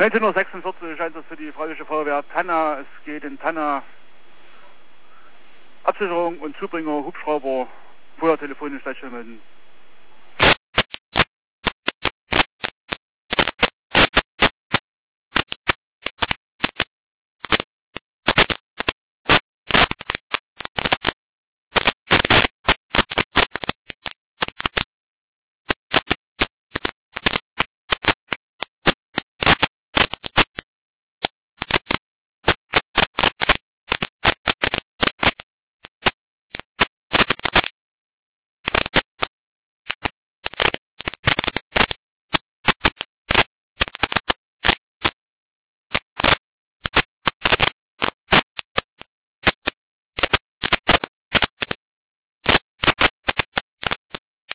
19:46 Uhr scheint das für die Freiwillige Feuerwehr Tanna. Es geht in Tanna Absicherung und Zubringer Hubschrauber. Vorher telefonisch gleich schon melden.